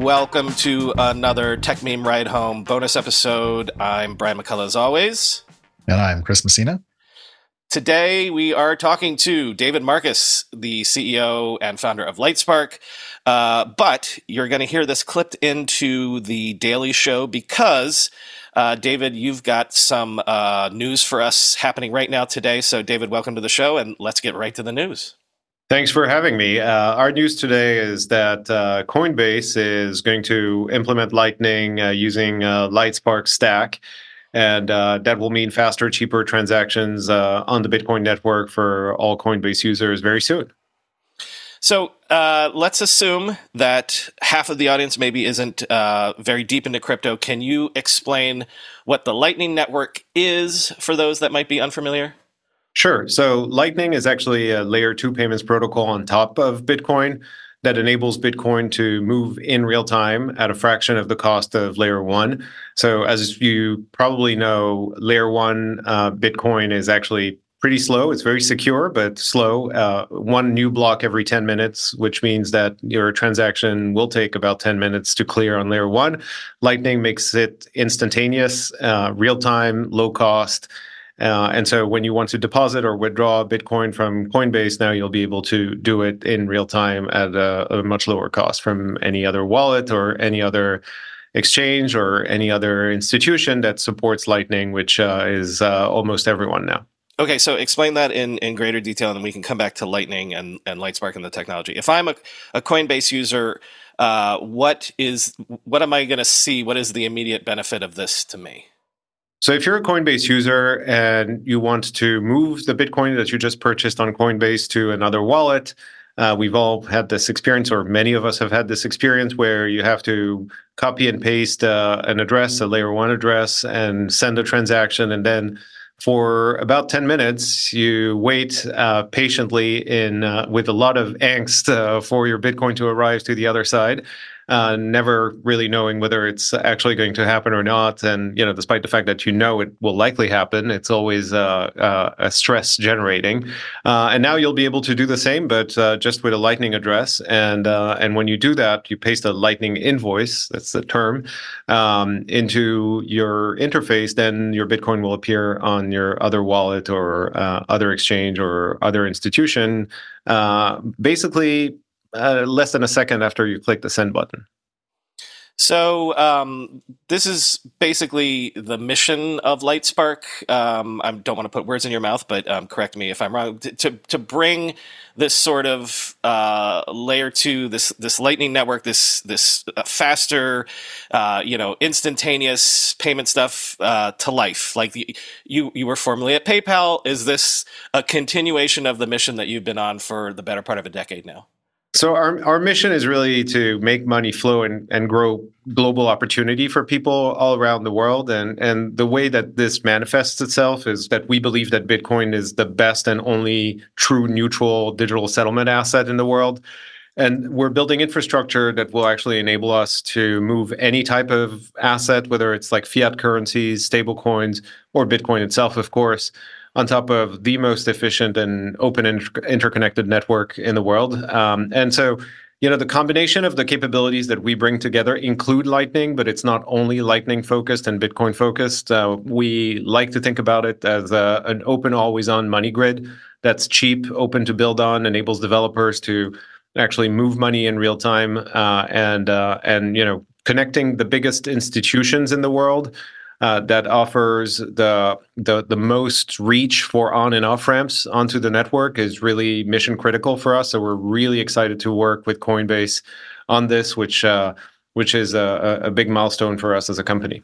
welcome to another Tech Meme Ride Home bonus episode. I'm Brian McCullough as always. And I'm Chris Messina. Today we are talking to David Marcus, the CEO and founder of Lightspark. But you're going to hear this clipped into the Daily Show because, David, you've got some news for us happening right now today. So, David, welcome to the show, and let's get right to the news. Thanks for having me. Our news today is that Coinbase is going to implement Lightning using Lightspark Stack. And that will mean faster, cheaper transactions on the Bitcoin network for all Coinbase users very soon. So let's assume that half of the audience maybe isn't very deep into crypto. Can you explain what the Lightning Network is for those that might be unfamiliar? Sure. So Lightning is actually a layer 2 payments protocol on top of Bitcoin that enables Bitcoin to move in real time at a fraction of the cost of layer 1. So as you probably know, layer 1 Bitcoin is actually pretty slow. It's very secure, but slow. One new block every 10 minutes, which means that your transaction will take about 10 minutes to clear on layer 1. Lightning makes it instantaneous, real time, low cost. And so when you want to deposit or withdraw Bitcoin from Coinbase, now you'll be able to do it in real time at a much lower cost from any other wallet or any other exchange or any other institution that supports Lightning, which is almost everyone now. Okay, so explain that in greater detail, and then we can come back to Lightning and Lightspark and the technology. If I'm a Coinbase user, what am I going to see? What is the immediate benefit of this to me? So if you're a Coinbase user and you want to move the Bitcoin that you just purchased on Coinbase to another wallet, we've all had this experience, or many of us have had this experience, where you have to copy and paste an address, a layer 1 address, and send a transaction. And then for about 10 minutes, you wait patiently with a lot of angst for your Bitcoin to arrive to the other side. Never really knowing whether it's actually going to happen or not. And, despite the fact that it will likely happen, it's always a stress generating. And now you'll be able to do the same, but just with a Lightning address. And when you do that, you paste a Lightning invoice, that's the term, into your interface, then your Bitcoin will appear on your other wallet or other exchange or other institution, basically less than a second after you click the send button. So this is basically the mission of Lightspark. I don't want to put words in your mouth, but correct me if I'm wrong. To bring this sort of layer 2, this Lightning network, this faster, instantaneous payment stuff to life. Like you were formerly at PayPal. Is this a continuation of the mission that you've been on for the better part of a decade now? So our mission is really to make money flow and grow global opportunity for people all around the world. And the way that this manifests itself is that we believe that Bitcoin is the best and only true neutral digital settlement asset in the world. And we're building infrastructure that will actually enable us to move any type of asset, whether it's like fiat currencies, stable coins, or Bitcoin itself, of course, on top of the most efficient and open interconnected network in the world. And so, the combination of the capabilities that we bring together include Lightning, but it's not only Lightning focused and Bitcoin focused. We like to think about it as an open, always-on money grid that's cheap, open to build on, enables developers to actually move money in real time, and connecting the biggest institutions in the world. That offers the most reach for on and off ramps onto the network is really mission critical for us. So we're really excited to work with Coinbase on this, which is a big milestone for us as a company.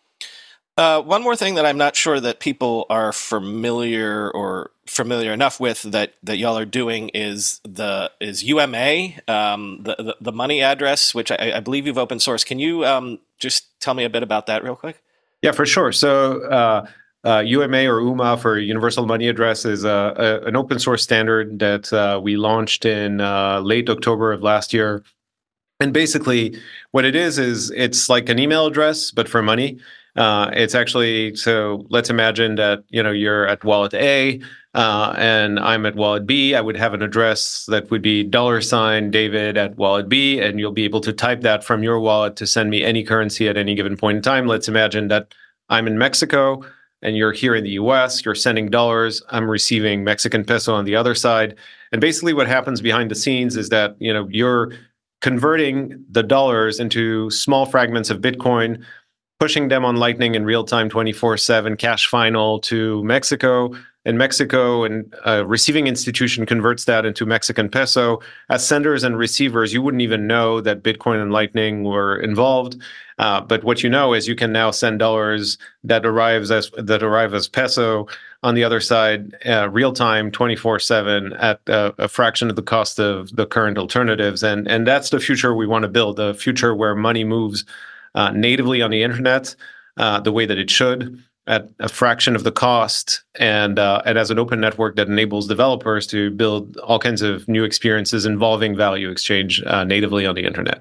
One more thing that I'm not sure that people are familiar enough with that y'all are doing is UMA, the money address, which I believe you've open sourced. Can you just tell me a bit about that real quick? Yeah, for sure. So UMA or UMA for Universal Money Address is an open source standard that we launched in late October of last year. And basically what it is it's like an email address, but for money. It's actually, so let's imagine that, you're at wallet A, and I'm at wallet B. I would have an address that would be $David at wallet B, and you'll be able to type that from your wallet to send me any currency at any given point in time. Let's imagine that I'm in Mexico and you're here in the US, you're sending dollars, I'm receiving Mexican peso on the other side. And basically what happens behind the scenes is that, you're converting the dollars into small fragments of Bitcoin, pushing them on Lightning in real time 24/7 cash final to Mexico. In Mexico, and a receiving institution converts that into Mexican peso. As senders and receivers, you wouldn't even know that Bitcoin and Lightning were involved. But what you know is you can now send dollars that arrive as peso on the other side, real time, 24/7 at a fraction of the cost of the current alternatives. And that's the future we want to build, a future where money moves natively on the internet, the way that it should, at a fraction of the cost, and as an open network that enables developers to build all kinds of new experiences involving value exchange natively on the internet.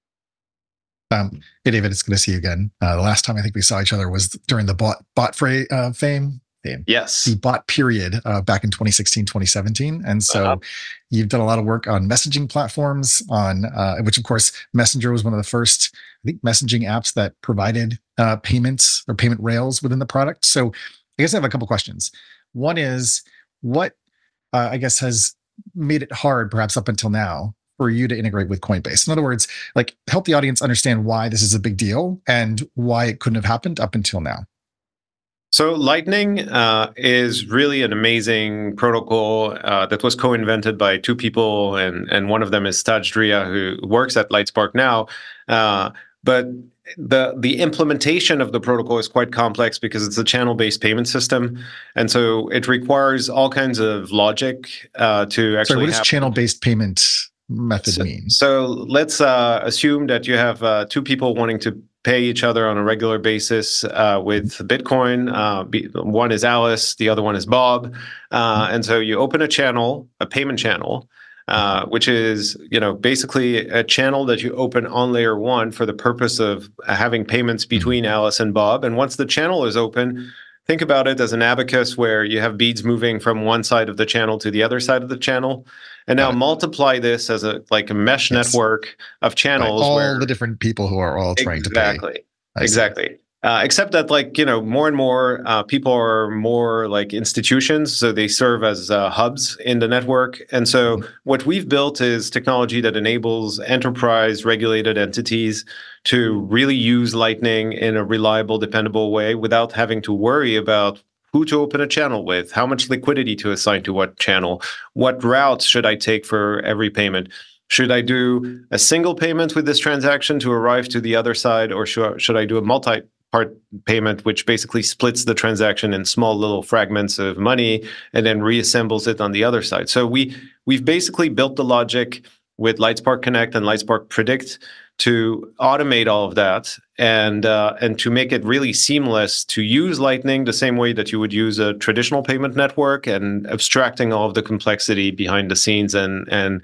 Hey, David, it's good to see you again. The last time I think we saw each other was during the fame. Yes. The bot period back in 2016, 2017. And so you've done a lot of work on messaging platforms, on which, of course, Messenger was one of the first, I think, messaging apps that provided payments or payment rails within the product. So I guess I have a couple questions. One is, what I guess has made it hard, perhaps up until now, for you to integrate with Coinbase? In other words, like, help the audience understand why this is a big deal and why it couldn't have happened up until now. So Lightning is really an amazing protocol that was co-invented by two people, and one of them is Taj Dria, who works at Lightspark now. But the implementation of the protocol is quite complex because it's a channel-based payment system, and so it requires all kinds of logic to actually. Sorry, what does channel-based payment method mean? So let's assume that you have two people wanting to pay each other on a regular basis with Bitcoin. One is Alice, the other one is Bob. And so you open a channel, a payment channel, which is, basically a channel that you open on layer one for the purpose of having payments between Alice and Bob. And once the channel is open, think about it as an abacus where you have beads moving from one side of the channel to the other side of the channel. And now multiply this as a mesh network of channels. All where the different people who are all trying to pay. Exactly. Except that, more and more people are more like institutions, so they serve as hubs in the network. And so what we've built is technology that enables enterprise regulated entities to really use Lightning in a reliable, dependable way without having to worry about who to open a channel with, how much liquidity to assign to what channel, what routes should I take for every payment. Should I do a single payment with this transaction to arrive to the other side, or should I do a multi-part payment, which basically splits the transaction in small little fragments of money and then reassembles it on the other side? So we've basically built the logic with Lightspark Connect and Lightspark Predict to automate all of that and to make it really seamless to use Lightning the same way that you would use a traditional payment network, and abstracting all of the complexity behind the scenes and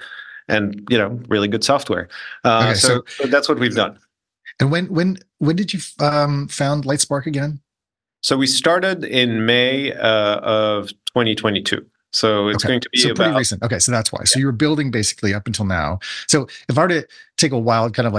really good software. Okay, so that's what we've done. And when did you found Lightspark again? So we started in May of 2022. So it's going to be pretty recent. Okay, so that's why. So you were building basically up until now. So if I were to take a wild kind of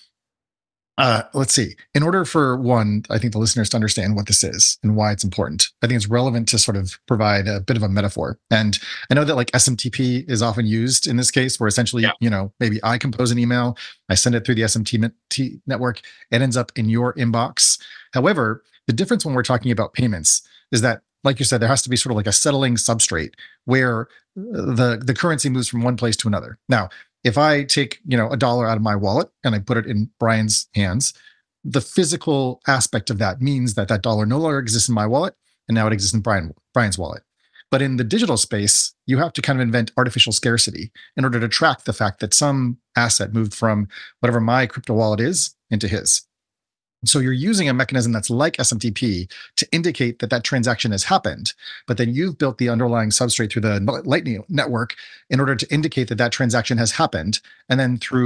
let's see. In order for one, I think the listeners to understand what this is and why it's important, I think it's relevant to sort of provide a bit of a metaphor. And I know that SMTP is often used in this case, where essentially, maybe I compose an email, I send it through the SMTP network, it ends up in your inbox. However, the difference when we're talking about payments is that, like you said, there has to be sort of like a settling substrate where the currency moves from one place to another. Now, if I take, $1 out of my wallet and I put it in Brian's hands, the physical aspect of that means that that dollar no longer exists in my wallet, and now it exists in Brian's wallet. But in the digital space, you have to kind of invent artificial scarcity in order to track the fact that some asset moved from whatever my crypto wallet is into his. So you're using a mechanism that's like SMTP to indicate that that transaction has happened, but then you've built the underlying substrate through the Lightning network in order to indicate that that transaction has happened. And then through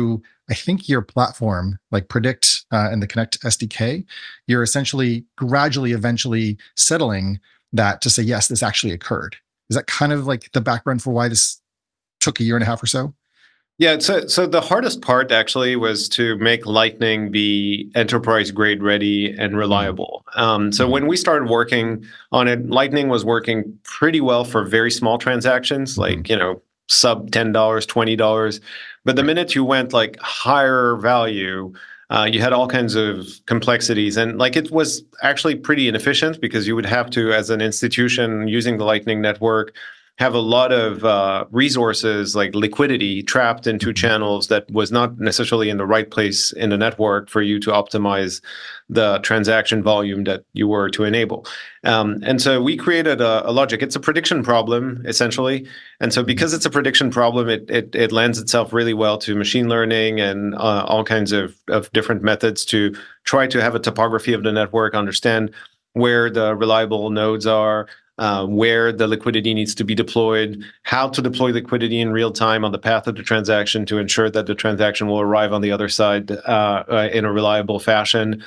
I think your platform, like Predict and the Connect SDK, you're essentially gradually, eventually settling that to say, yes, this actually occurred. Is that kind of like the background for why this took a year and a half or so? Yeah, so the hardest part actually was to make Lightning be enterprise grade ready and reliable. So when we started working on it, Lightning was working pretty well for very small transactions, like, sub $10, $20. But the minute you went like higher value, you had all kinds of complexities, and like it was actually pretty inefficient because you would have to, as an institution using the Lightning Network, have a lot of resources like liquidity trapped into channels that was not necessarily in the right place in the network for you to optimize the transaction volume that you were to enable. And so we created a logic. It's a prediction problem, essentially. And so because it's a prediction problem, it lends itself really well to machine learning and all kinds of different methods to try to have a topography of the network, understand where the reliable nodes are, where the liquidity needs to be deployed, how to deploy liquidity in real time on the path of the transaction to ensure that the transaction will arrive on the other side in a reliable fashion,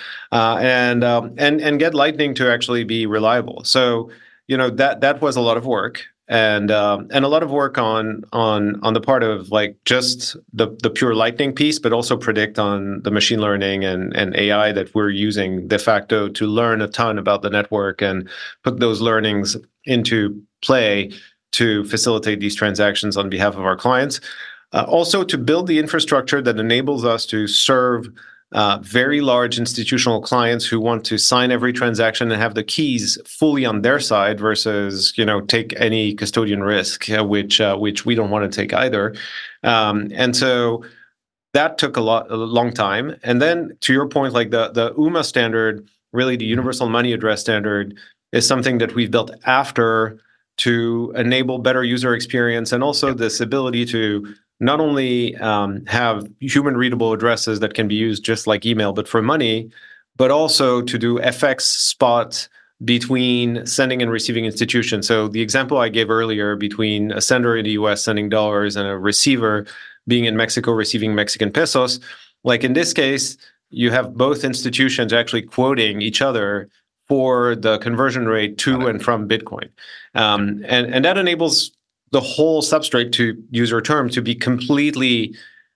and get Lightning to actually be reliable. So that was a lot of work. And a lot of work on the part of like just the pure Lightning piece, but also Predict on the machine learning and AI that we're using de facto to learn a ton about the network and put those learnings into play to facilitate these transactions on behalf of our clients. Also to build the infrastructure that enables us to serve very large institutional clients who want to sign every transaction and have the keys fully on their side versus, take any custodian risk, which we don't want to take either. And so that took a long time. And then to your point, like the UMA standard, really the Universal Money Address standard, is something that we've built after to enable better user experience and also this ability to not only have human readable addresses that can be used just like email, but for money, but also to do FX spot between sending and receiving institutions. So the example I gave earlier between a sender in the US sending dollars and a receiver being in Mexico receiving Mexican pesos, like in this case, you have both institutions actually quoting each other for the conversion rate to and from Bitcoin. And that enables the whole substrate, to use your term, to be completely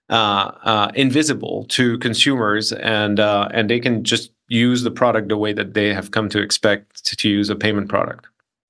invisible to consumers, and they can just use the product the way that they have come to expect to use a payment product.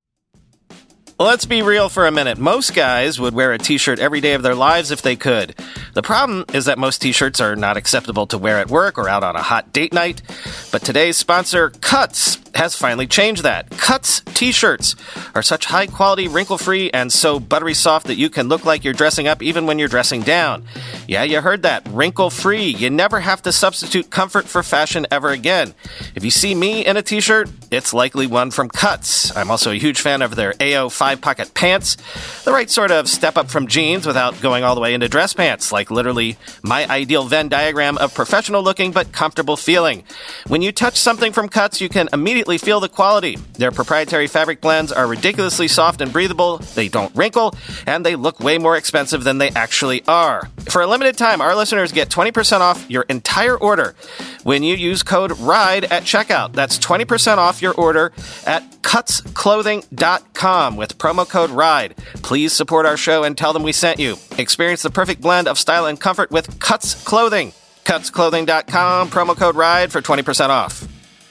Let's be real for a minute. Most guys would wear a t-shirt every day of their lives if they could. The problem is that most t-shirts are not acceptable to wear at work or out on a hot date night. But today's sponsor, Cuts, has finally changed that. Cuts t-shirts are such high-quality, wrinkle-free, and so buttery soft that you can look like you're dressing up even when you're dressing down. Yeah, you heard that. Wrinkle-free. You never have to substitute comfort for fashion ever again. If you see me in a t-shirt, it's likely one from Cuts. I'm also a huge fan of their AO 5-pocket pants. The right sort of step up from jeans without going all the way into dress pants, like literally my ideal Venn diagram of professional looking but comfortable feeling. When you touch something from Cuts, you can immediately feel the quality. Their proprietary fabric blends are ridiculously soft and breathable, they don't wrinkle, and they look way more expensive than they actually are. For a limited time, our listeners get 20% off your entire order when you use code RIDE at checkout. That's 20% off your order at cutsclothing.com with promo code RIDE. Please support our show and tell them we sent you. Experience the perfect blend of style and comfort with Cuts Clothing. Cutsclothing.com, promo code RIDE for 20% off.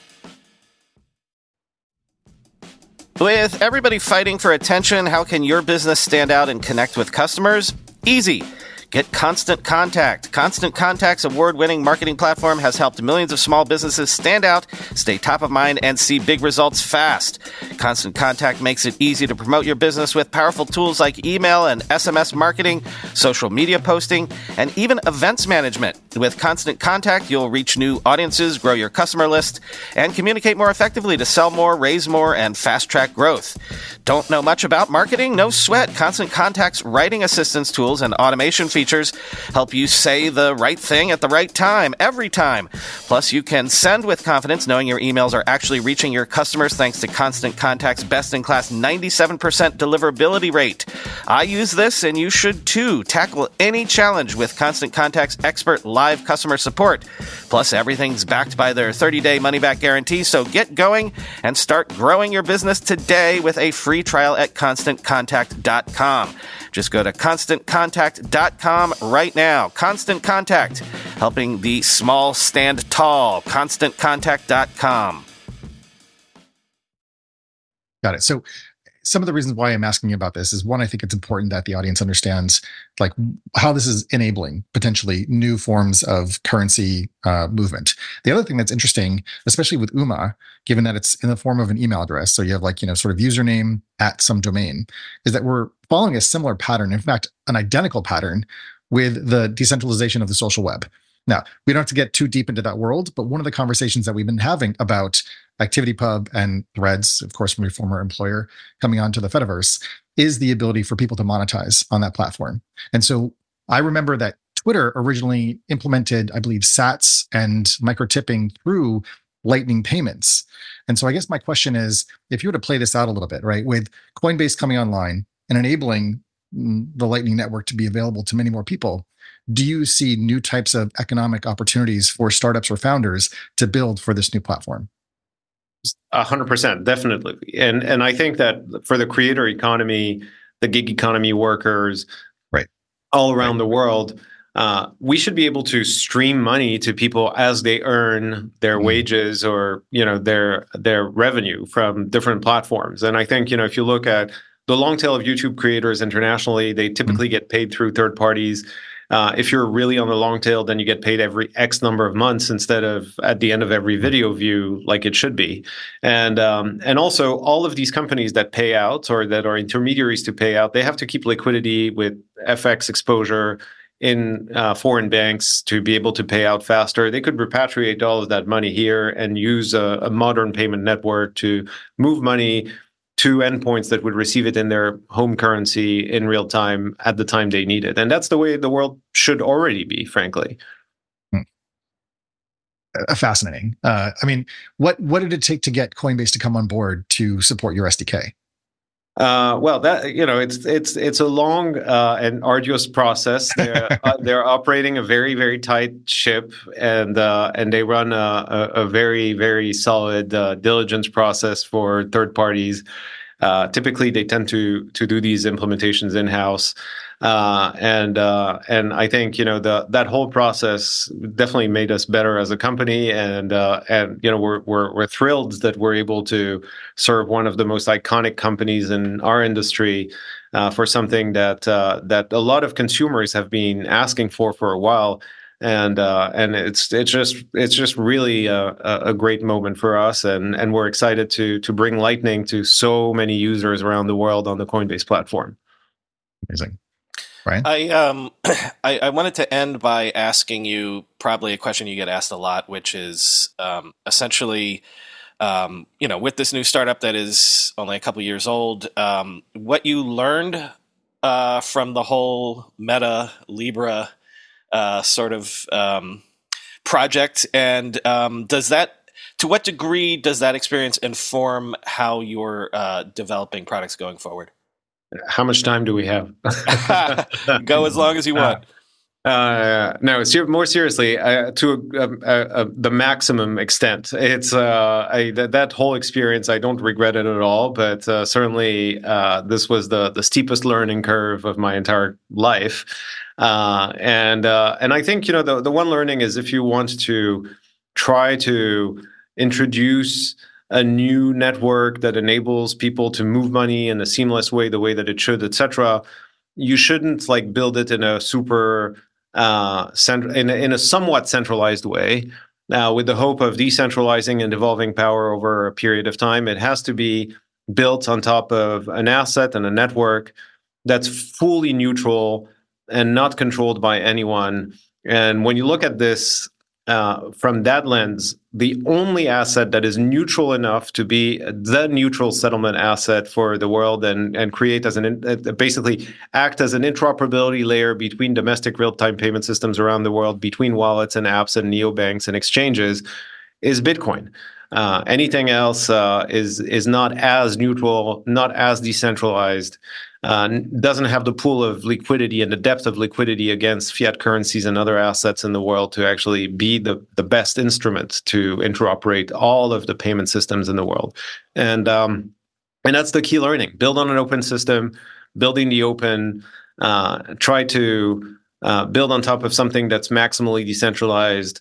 With everybody fighting for attention, how can your business stand out and connect with customers? Easy. Get Constant Contact. Constant Contact's award-winning marketing platform has helped millions of small businesses stand out, stay top of mind, and see big results fast. Constant Contact makes it easy to promote your business with powerful tools like email and SMS marketing, social media posting, and even events management. With Constant Contact, you'll reach new audiences, grow your customer list, and communicate more effectively to sell more, raise more, and fast-track growth. Don't know much about marketing? No sweat. Constant Contact's writing assistance tools and automation features features help you say the right thing at the right time, every time. Plus, you can send with confidence knowing your emails are actually reaching your customers thanks to Constant Contact's best-in-class 97% deliverability rate. I use this, and you should too. Tackle any challenge with Constant Contact's expert live customer support. Plus, everything's backed by their 30-day money-back guarantee, so get going and start growing your business today with a free trial at ConstantContact.com. Just go to ConstantContact.com right now. Constant Contact, helping the small stand tall. ConstantContact.com. Got it. So some of the reasons why I'm asking you about this is, one, I think it's important that the audience understands like how this is enabling potentially new forms of currency movement. The other thing that's interesting, especially with UMA, given that it's in the form of an email address, so you have like, sort of username at some domain, is that we're following a similar pattern, in fact, an identical pattern with the decentralization of the social web. Now, we don't have to get too deep into that world, but one of the conversations that we've been having about ActivityPub and Threads, of course, from your former employer coming onto the Fediverse, is the ability for people to monetize on that platform. And so I remember that Twitter originally implemented, I believe, sats and micro-tipping through Lightning payments. And so I guess my question is, if you were to play this out a little bit, right, with Coinbase coming online and enabling the Lightning Network to be available to many more people, do you see new types of economic opportunities for startups or founders to build for this new platform? 100%, definitely. And I think that for the creator economy, the gig economy workers, right, all around the world, we should be able to stream money to people as they earn their wages or their revenue from different platforms. And I think if you look at the long tail of YouTube creators internationally, they typically get paid through third parties. If you're really on the long tail, then you get paid every X number of months instead of at the end of every video view, like it should be. And also all of these companies that pay out or that are intermediaries to pay out, they have to keep liquidity with FX exposure in foreign banks to be able to pay out faster. They could repatriate all of that money here and use a modern payment network to move money to endpoints that would receive it in their home currency in real time at the time they need it. And that's the way the world should already be, frankly. Fascinating. I mean, what did it take to get Coinbase to come on board to support your SDK? Well, that it's a long and arduous process. They're operating a very, very tight ship, and they run a very, very solid diligence process for third parties. Typically, they tend to do these implementations in-house, and I think that whole process definitely made us better as a company, and we're thrilled that we're able to serve one of the most iconic companies in our industry for something that a lot of consumers have been asking for a while. And it's just really a great moment for us, and we're excited to bring Lightning to so many users around the world on the Coinbase platform. Amazing, Brian. I wanted to end by asking you probably a question you get asked a lot, which is essentially, with this new startup that is only a couple years old, what you learned from the whole Meta Libra sort of project, and to what degree does that experience inform how you're developing products going forward? How much time do we have? Go as long as you want. No, more seriously, to the maximum extent. It's that whole experience. I don't regret it at all, but certainly this was the steepest learning curve of my entire life. And I think the one learning is, if you want to try to introduce a new network that enables people to move money in a seamless way, the way that it should, etc., you shouldn't build it in a super in a somewhat centralized way. Now, with the hope of decentralizing and devolving power over a period of time, it has to be built on top of an asset and a network that's fully neutral and not controlled by anyone. And when you look at this from that lens, the only asset that is neutral enough to be the neutral settlement asset for the world and create as basically act as an interoperability layer between domestic real-time payment systems around the world, between wallets and apps and neobanks and exchanges, is Bitcoin. Anything else is not as neutral, not as decentralized, doesn't have the pool of liquidity and the depth of liquidity against fiat currencies and other assets in the world to actually be the best instrument to interoperate all of the payment systems in the world. And that's the key learning. Build on an open system, building the open, try to build on top of something that's maximally decentralized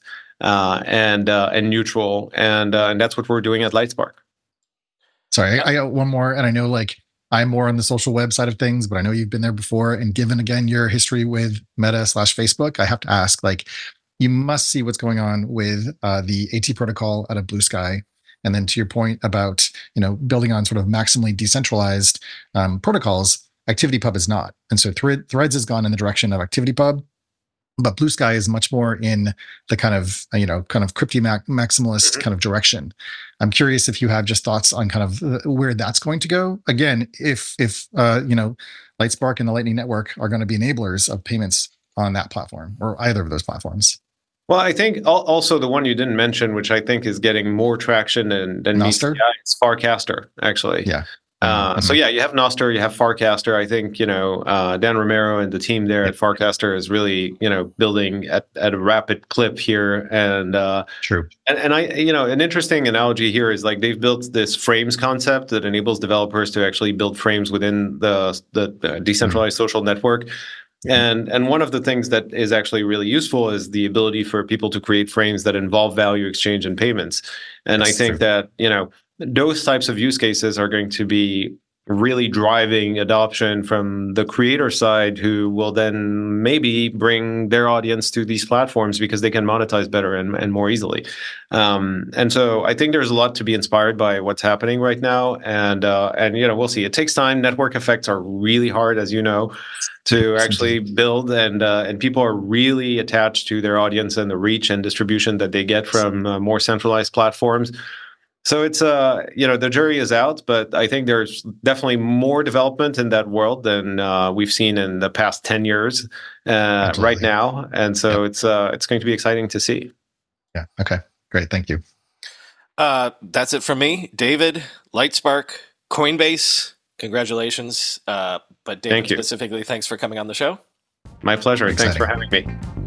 and neutral. And that's what we're doing at Lightspark. Sorry, I got one more, and I know I'm more on the social web side of things, but I know you've been there before. And given, again, your history with Meta/Facebook, I have to ask, you must see what's going on with the AT protocol out of Blue Sky. And then to your point about, building on sort of maximally decentralized protocols, ActivityPub is not. And so Threads has gone in the direction of ActivityPub, but Blue Sky is much more in the kind of crypto maximalist kind of direction. I'm curious if you have just thoughts on kind of where that's going to go. Again, if Lightspark and the Lightning Network are going to be enablers of payments on that platform or either of those platforms. Well, I think also the one you didn't mention, which I think is getting more traction than Nostr? is Farcaster, actually. Yeah. So you have Nostr, you have Farcaster. I think Dan Romero and the team there at Farcaster is really building at a rapid clip here. And true. And I an interesting analogy here is they've built this frames concept that enables developers to actually build frames within the decentralized social network. And one of the things that is actually really useful is the ability for people to create frames that involve value exchange and payments. And I think that those types of use cases are going to be really driving adoption from the creator side, who will then maybe bring their audience to these platforms because they can monetize better and more easily. And so I think there's a lot to be inspired by what's happening right now. And we'll see. It takes time. Network effects are really hard, as you know, to actually build, and people are really attached to their audience and the reach and distribution that they get from more centralized platforms. So it's the jury is out, but I think there's definitely more development in that world than we've seen in the past 10 years right now, and so it's going to be exciting to see. Yeah. Okay. Great. Thank you. That's it from me, David. Lightspark, Coinbase. Congratulations. But David, specifically, thanks for coming on the show. My pleasure. Thanks for having me.